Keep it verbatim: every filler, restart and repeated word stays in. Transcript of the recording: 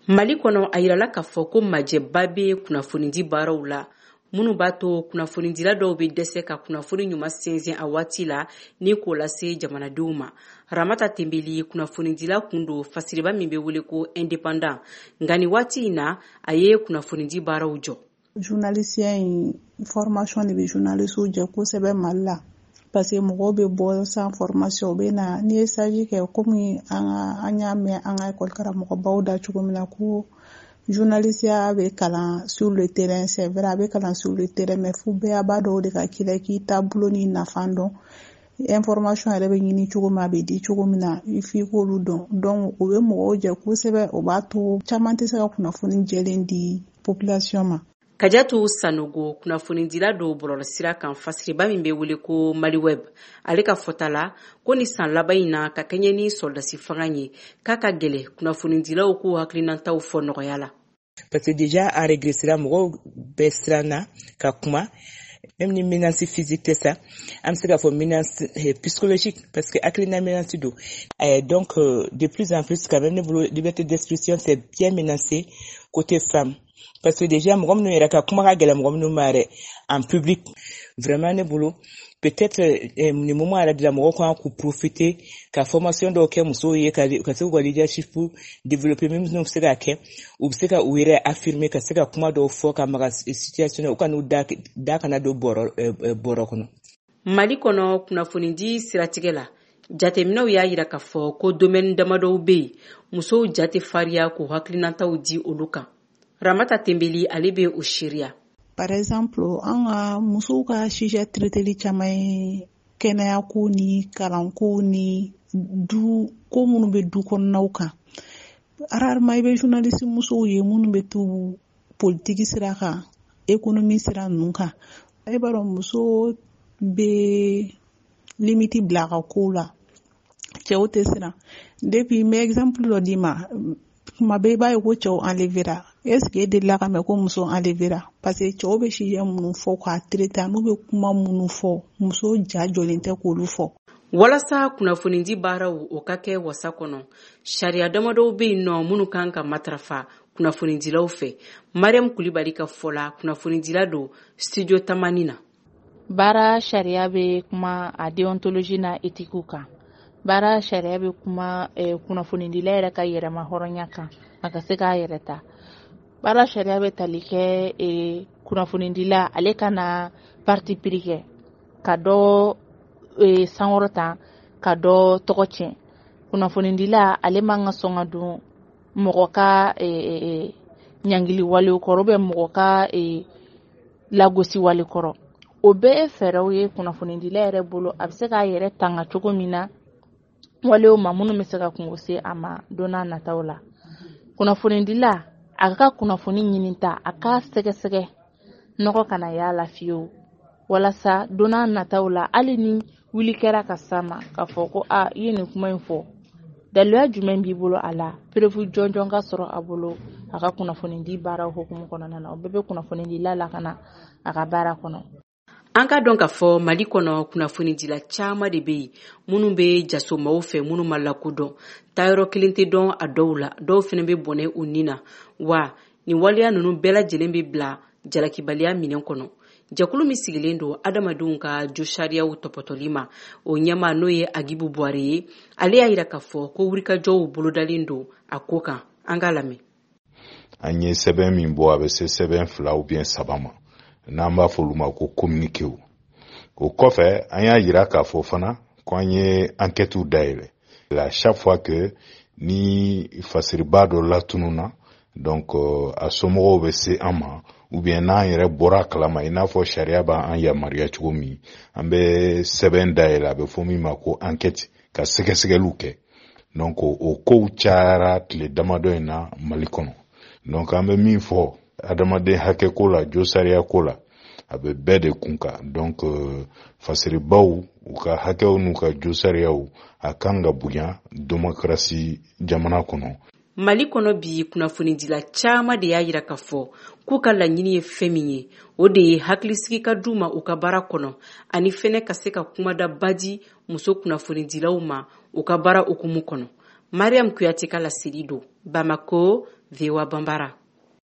Mali kɔnɔ a yirala k'a fɔ ko majɛba bɛ kunnafonidi baaraw la minnu b'a to kunnafonidila dɔw bɛ dɛsɛ ka kunnafoni ɲuman sinsin a waati la ni k'o lase jamanadenw ma. Ramata Tembeli kunnafonidila kun don fasiriba min bɛ wele ko indépendant nka ni waati in na a ye kunnafonidi baaraw jɔ. Journalisiya in formation de bɛ journalistiw jɛ kosɛbɛ Mali la parce que mɔgɔw bɛ bɔ sans formation u bɛ na ni ye stage kɛ komi an an y'a mɛn an ka école karamɔgɔbaw da cogo min na ko journalisiya bɛ kalan sur le terrain c'est vrai a bɛ kalan sur le terrain mais fo bɛɛ b'a dɔn o de ka k'i la k'i taabolo ni nafa dɔn information yɛrɛ bɛ ɲini cogo min a bɛ di cogo min na i f'i k'olu dɔn donc o bɛ mɔgɔw jɛ kosɛbɛ o b'a to caman tɛ se ka kunnafoni jɛlen di population ma. Kajatu Sanogo kunnafonidila dɔw bɔlɔlɔsira kan fasiriba min bɛ wele ko Mali Web ale ka fɔta la ko ni san laban in na ka kɛɲɛ ni soldasi fanga ye k'a ka gɛlɛ kunnafonidilaw k'u hakilinataw fɔ nɔgɔya la. Parce que déjà a régressera mɔgɔw bɛɛ siran na ka kuma même ni menace physique tɛ sa an bɛ se k'a fɔ menace psychologique parce que hakilina menace don donc euh, de plus en plus quand même ne bolo liberté d'expression c'est bien menacé côté femme. Parce que déjà mɔgɔ minnu yɛrɛ ka kuma ka gɛlɛn mɔgɔ minnu ma yɛrɛ en public vraiment ne bolo peut-être eh, ni moment yɛrɛ de la mɔgɔw kan k'u profiter ka formation dɔw kɛ musow ye ka ka se k'u ka leadership développer même n'u bɛ se k'a kɛ u bɛ se ka u yɛrɛ affirmer ka se ka kuma dɔw fɔ ka maga situation u ka n'u da da kana don bɔrɔ bɔrɔ kɔnɔ. Mali kɔnɔ kunnafonidi siratigɛ la jateminɛw y'a yira k'a fɔ ko domaine damadɔw bɛ yen musow jate fariya k'u hakilinataw di olu kan. Ramata Tembeli ale bɛ o seereya. Par exemple an ka musow ka sujet traiteli caman ye kɛnɛya ko ni kalanko ni du ko minnu bɛ du kɔnɔnaw kan. Rarement i bɛ journaliste musow ye minnu bɛ to politique sira kan économie sira ninnu kan. I b'a dɔn muso bɛ limite bila a ka ko la cɛw tɛ siran depuis mais exemple dɔ d'i ma kuma bɛɛ i b'a ye ko cɛw enlevera est-ce que e delila ka mɛn ko muso enlevera parce que cɛw bɛ sujet minnu fɔ k'a traiter n'u bɛ kuma minnu fɔ muso ja jɔlen tɛ k'olu fɔ. Walasa kunnafonidi baaraw o ka kɛ wasa kɔnɔ sariya damadɔw bɛ yen nɔ minnu kan ka matarafa kunnafonidilaw fɛ. Mariam Kulibali ka fɔ la kunnafonidila don studio Tamani na. Baara sariya bɛ kuma a déontologie na éthique kan. Baara sariya bɛ kuma eh, kunnafonidila yɛrɛ ka yɛrɛma hɔrɔnya kan a ka se k'a yɛrɛ ta. Baara sariya bɛ tali kɛ eh, kunnafonidila ale kana parti pris kɛ ka dɔ eh, sankɔrɔta ka dɔ tɔgɔ tiɲɛ. Kunnafonidila ale man ka sɔn ka don mɔgɔ ka eh, eh, ɲangili walew kɔrɔ ou bien mɔgɔ ka eh, lagosi wale kɔrɔ. O bɛɛ ye fɛɛrɛw ye kunnafonidila yɛrɛ bolo a bɛ se k'a yɛrɛ tanga cogo min na walew ma minnu bɛ se ka kungo se a ma don n'a nataw la. Kunnafonidila a ka kunnafoni ɲini ta a ka sɛgɛsɛgɛ nɔgɔ kana y'a la fiyewu walasa don n'a nataw la hali ni wuli kɛra ka s'a ma k'a fɔ ko a i ye nin kuma in fɔ daliluya jumɛn b'i bolo a la preuve jɔnjɔn ka sɔrɔ a bolo a ka kunnafonidi baaraw hukumu kɔnɔna na o bɛɛ bɛ kunnafonidila lakana a ka baara kɔnɔ. An ka dɔn k'a fɔ Mali kɔnɔ kunnafonidila caman de bɛ yen minnu bɛ jasomaw fɛ minnu ma lakodɔn taayɔrɔ kelen tɛ dɔn a dɔw la dɔw fana bɛ bɔnɛ u ni na wa nin waleya ninnu bɛɛ lajɛlen bɛ bila jalakibaliya minɛn kɔnɔ. Jakulu min sigilen don adamadenw ka jo sariyaw tɔpɔtɔli ma o ɲɛma n'o ye Agibu Buware ye ale y'a yira k'a fɔ ko wulikajɔw bolodalen don a ko kan an ka lamɛn. An ye sɛbɛn min bɔ a bɛ se sɛbɛn fila ou bien saba ma n'an b'a fɔ olu ma ko communiqué o kɔfɛ an y'a yira k'a fɔ fana ko an ye enquête dayɛlɛ à chaque fois que ni fasiriba dɔ latununa donc euh, a somɔgɔw bɛ se an ma ou bien n'an yɛrɛ bɔra kalama i n'a fɔ sariya b'an yamaruya cogo min an bɛ sɛbɛn dayɛlɛ a bɛ fɔ min ma ko enquête ka sɛgɛsɛgɛliw kɛ donc o kow cayara tile damadɔ in na Mali kɔnɔ donc an bɛ min fɔ adamaden hakɛ ko la jo sariya ko la a bɛ bɛɛ de kun kan donc euh, fasiribaw u ka hakɛw n'u ka jo sariyaw a kan ka bonya démocratie jamana kɔnɔ. Mali kɔnɔ bi kunnafonidila caman de y'a yira k'a fɔ k'u ka laɲini ye fɛn min ye o de ye hakilisigi ka d'u ma u ka baara kɔnɔ ani fɛnɛ ka se ka kumada badi muso kunnafonidilaw ma u ka baara hukumu kɔnɔ. Mariam Kuyate ka laseli don Bamako V O A Bambara.